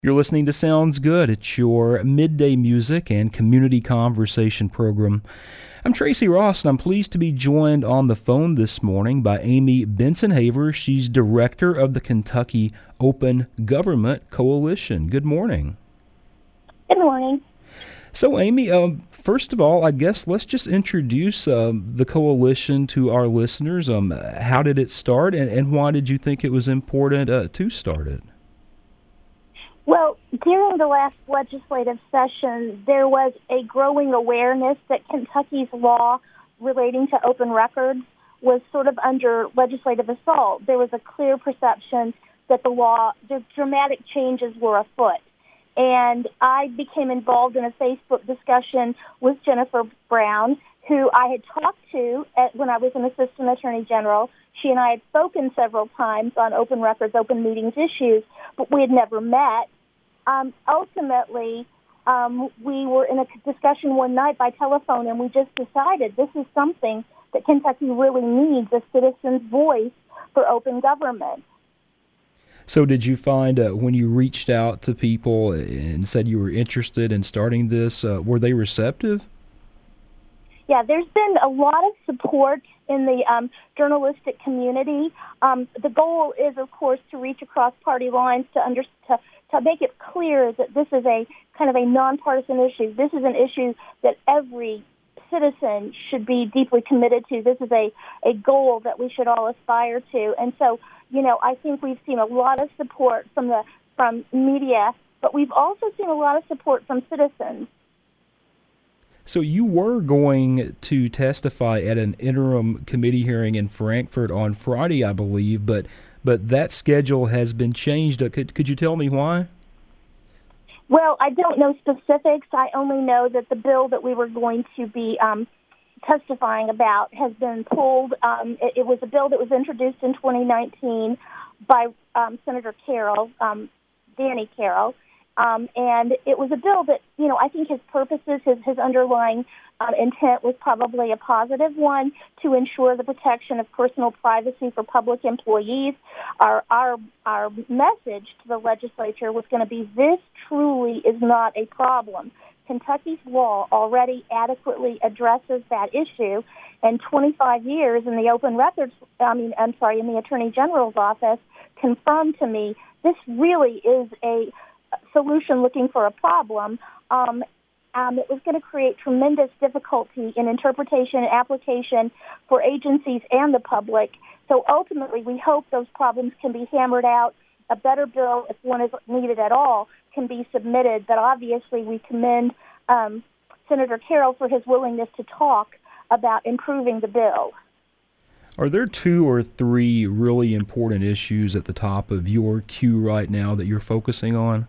You're listening to Sounds Good. It's your midday music and community conversation program. I'm Tracy Ross, and I'm pleased to be joined on the phone this morning by Amy Benson-Haver. She's director of the Kentucky Open Government Coalition. Good morning. Good morning. So, Amy, first of all, I guess let's just introduce the coalition to our listeners. How did it start, and why did you think it was important to start it? Well, during the last legislative session, there was a growing awareness that Kentucky's law relating to open records was sort of under legislative assault. There was a clear perception that the dramatic changes were afoot. And I became involved in a Facebook discussion with Jennifer Brown, who I had talked to when I was an assistant attorney general. She and I had spoken several times on open records, open meetings issues, but we had never met. Ultimately, we were in a discussion one night by telephone, and we just decided this is something that Kentucky really needs, a citizen's voice for open government. So did you find when you reached out to people and said you were interested in starting this, were they receptive? Yeah, there's been a lot of support in the journalistic community. The goal is, of course, to reach across party lines to make it clear that this is a kind of a nonpartisan issue. This is an issue that every citizen should be deeply committed to. This is a goal that we should all aspire to. And so, I think we've seen a lot of support from media, but we've also seen a lot of support from citizens. So you were going to testify at an interim committee hearing in Frankfort on Friday, I believe, but that schedule has been changed. Could you tell me why? Well, I don't know specifics. I only know that the bill that we were going to be testifying about has been pulled. It was a bill that was introduced in 2019 by Senator Carroll, Danny Carroll, and it was a bill that, I think his purposes, his underlying intent was probably a positive one to ensure the protection of personal privacy for public employees. Our message to the legislature was going to be, this truly is not a problem. Kentucky's law already adequately addresses that issue, and 25 years in the in the Attorney General's office confirmed to me this really is a solution looking for a problem. It was going to create tremendous difficulty in interpretation and application for agencies and the public. So ultimately, we hope those problems can be hammered out. A better bill, if one is needed at all, can be submitted. But obviously, we commend Senator Carroll for his willingness to talk about improving the bill. Are there two or three really important issues at the top of your queue right now that you're focusing on?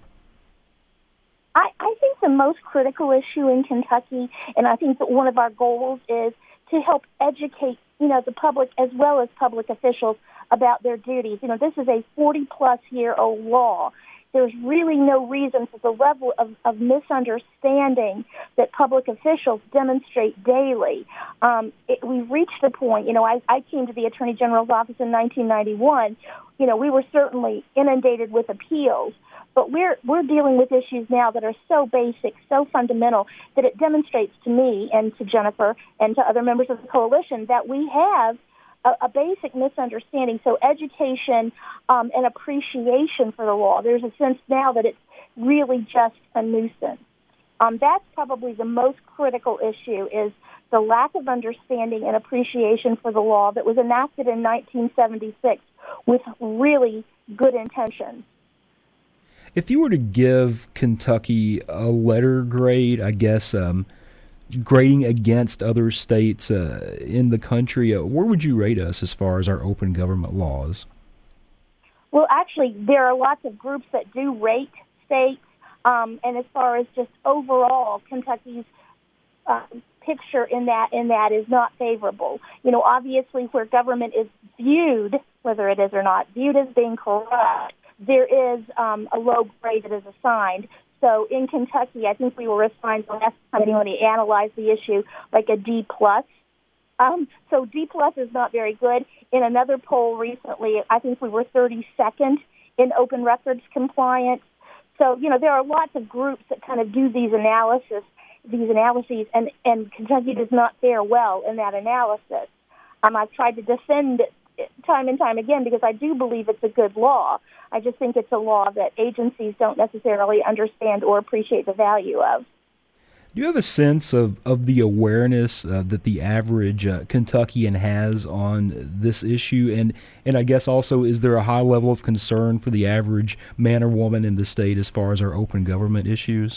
I think the most critical issue in Kentucky, and I think that one of our goals is to help educate, the public as well as public officials about their duties. This is a 40-plus-year-old law. There's really no reason for the level of misunderstanding that public officials demonstrate daily. We've reached the point, I came to the Attorney General's office in 1991. We were certainly inundated with appeals. But we're dealing with issues now that are so basic, so fundamental, that it demonstrates to me and to Jennifer and to other members of the coalition that we have a basic misunderstanding. So education and appreciation for the law. There's a sense now that it's really just a nuisance. That's probably the most critical issue, is the lack of understanding and appreciation for the law that was enacted in 1976 with really good intentions. If you were to give Kentucky a letter grade, I guess, grading against other states in the country, where would you rate us as far as our open government laws? Well, actually, there are lots of groups that do rate states, and as far as just overall, Kentucky's picture in that is not favorable. Obviously, where government is viewed, whether it is or not, viewed as being corrupt, there is a low grade that is assigned. So in Kentucky, I think we were assigned the last time anyone analyzed the issue like a D+. So D+ is not very good. In another poll recently, I think we were 32nd in open records compliance. So, there are lots of groups that kind of do these analyses, and Kentucky does not fare well in that analysis. I've tried to defend it time and time again because I do believe it's a good law. I just think it's a law that agencies don't necessarily understand or appreciate the value of. Do you have a sense of the awareness that the average Kentuckian has on this issue? And I guess also, is there a high level of concern for the average man or woman in the state as far as our open government issues?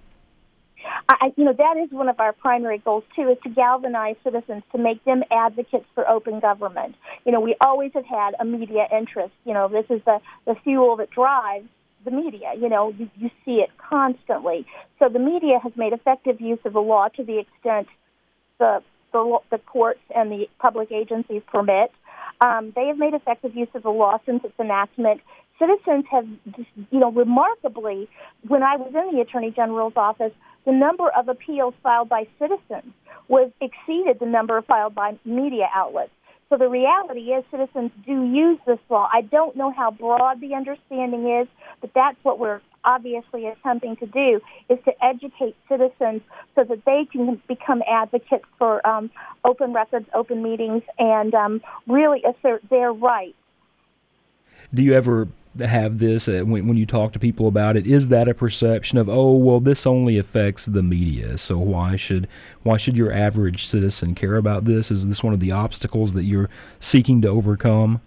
That is one of our primary goals, too, is to galvanize citizens, to make them advocates for open government. We always have had a media interest. This is the fuel that drives the media. You see it constantly. So the media has made effective use of the law to the extent the courts and the public agencies permit. They have made effective use of the law since its enactment. Citizens have, remarkably, when I was in the Attorney General's office, the number of appeals filed by citizens exceeded the number filed by media outlets. So the reality is citizens do use this law. I don't know how broad the understanding is, but that's what we're obviously attempting to do, is to educate citizens so that they can become advocates for open records, open meetings, and really assert their rights. Do you ever have this when you talk to people about it? Is that a perception of, oh, well, this only affects the media, so why should your average citizen care about this? Is this one of the obstacles that you're seeking to overcome?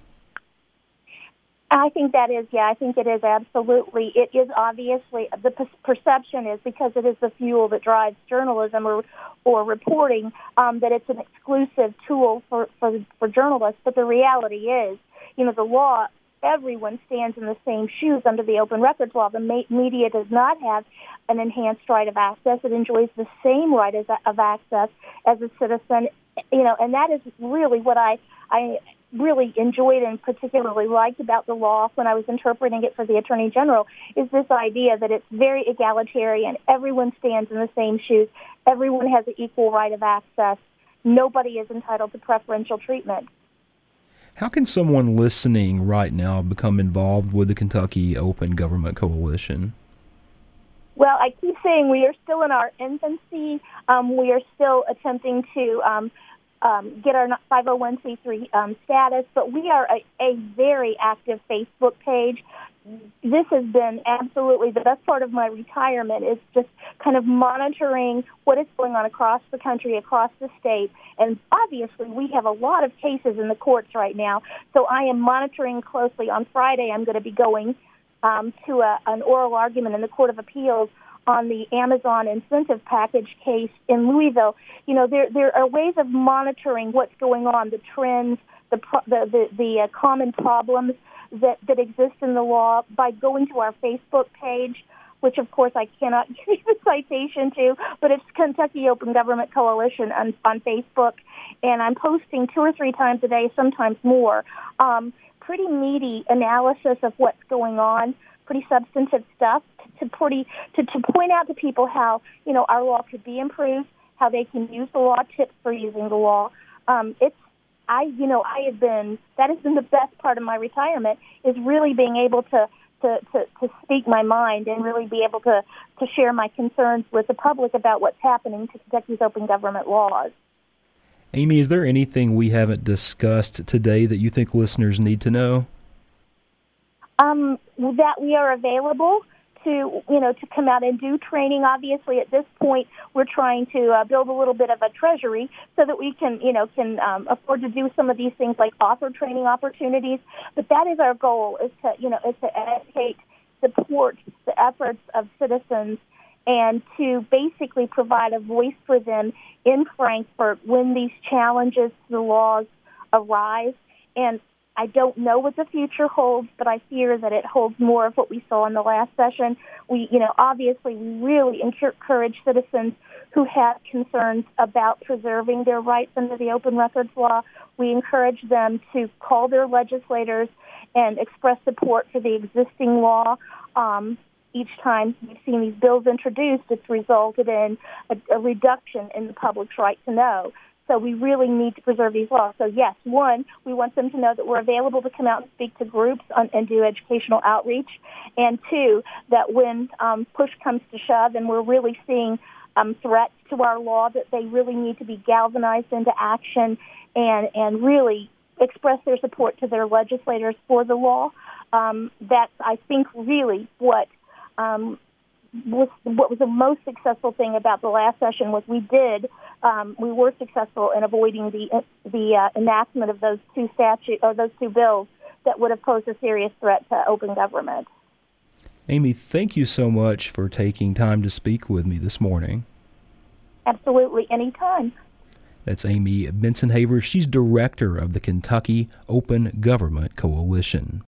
I think that is, I think it is absolutely. It is obviously, the perception is, because it is the fuel that drives journalism or reporting, that it's an exclusive tool for journalists. But the reality is, the law, everyone stands in the same shoes under the open records law. The media does not have an enhanced right of access. It enjoys the same right of access as a citizen, and that is really what I really enjoyed and particularly liked about the law when I was interpreting it for the Attorney General, is this idea that it's very egalitarian. Everyone stands in the same shoes. Everyone has an equal right of access. Nobody is entitled to preferential treatment. How can someone listening right now become involved with the Kentucky Open Government Coalition? Well, I keep saying we are still in our infancy. We are still attempting to get our 501c3 status, but we are a very active Facebook page. This has been absolutely the best part of my retirement, is just kind of monitoring what is going on across the country, across the state. And obviously we have a lot of cases in the courts right now, so I am monitoring closely. On Friday I'm going to be going to an oral argument in the Court of Appeals on the Amazon incentive package case in Louisville. There are ways of monitoring what's going on, the trends, the common problems that exist in the law, by going to our Facebook page, which of course I cannot give you the citation to, but it's Kentucky Open Government Coalition on Facebook, and I'm posting 2 or 3 times a day, sometimes more, pretty meaty analysis of what's going on, pretty substantive stuff to point out to people how our law could be improved, how they can use the law, tips for using the law. That has been the best part of my retirement, is really being able to speak my mind and really be able to share my concerns with the public about what's happening to Kentucky's open government laws. Amy, is there anything we haven't discussed today that you think listeners need to know? That we are available to come out and do training. Obviously, at this point, we're trying to build a little bit of a treasury so that we can afford to do some of these things, like offer training opportunities. But that is our goal: is to educate, support the efforts of citizens, and to basically provide a voice for them in Frankfort when these challenges to the laws arise. And I don't know what the future holds, but I fear that it holds more of what we saw in the last session. We really encourage citizens who have concerns about preserving their rights under the open records law. We encourage them to call their legislators and express support for the existing law. Each time we've seen these bills introduced, it's resulted in a reduction in the public's right to know. So we really need to preserve these laws. So yes, one, we want them to know that we're available to come out and speak to groups and do educational outreach. And two, that when push comes to shove and we're really seeing threats to our law, that they really need to be galvanized into action and really express their support to their legislators for the law. That's, I think, really what was the most successful thing about the last session was we were successful in avoiding the enactment of those two bills that would have posed a serious threat to open government. Amy, thank you so much for taking time to speak with me this morning. Absolutely, anytime. That's Amy Benson-Haver. She's director of the Kentucky Open Government Coalition.